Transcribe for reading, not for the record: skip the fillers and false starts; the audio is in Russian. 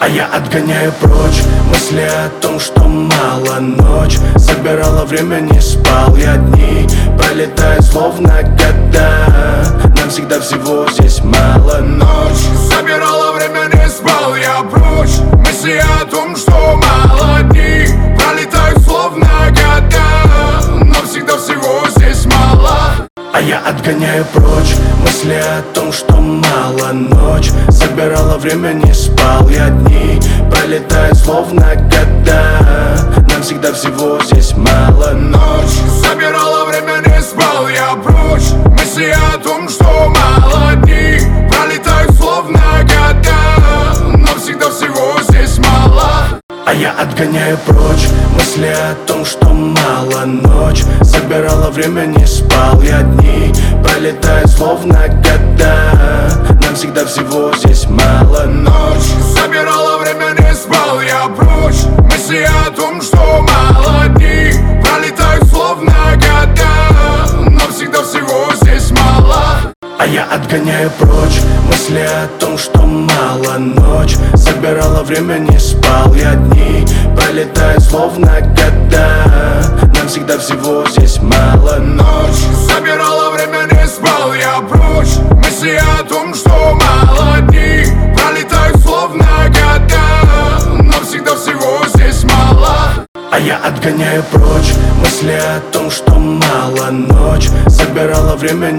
А я отгоняю прочь мысли о том, что мало. Ночь собирала время, не спал я. Дни пролетают словно года. Нам всегда всего здесь мало. Ночь собирала время, не спал я. Прочь мысли о том, что мало. Дни пролетают словно года. Нам всегда всего здесь мало. А я отгоняю прочь мысли о том, что мало. Ночь собирала время, не спал я. Дни пролетают словно года. Нам всегда всего здесь мало. Ночь собирала время, не спал я. Прочь мысли о том, что мало. Дни пролетают словно года. Нам всегда всего здесь мало. А я отгоняю прочь мысли о том, что мало. Ночь собирала время, не спал я. Дни пролетают словно года. Нам всегда всего здесь мало. Ночь собирала время, не спал я. Прочь мысли о том, что мало. Дни пролетают словно года. Нам всегда всего здесь мало. А я отгоняю прочь мысли о том, что мало. Ночь собирала время, не спал я. Дни пролетают словно года. Нам всегда всего здесь мало. Ночь собирала время, не спал я. Прочь мысли о том, что мало. Дни пролетают словно года. Нам всегда всего здесь мало. А я отгоняю прочь мысли о том, что мало. Ночь собирала время,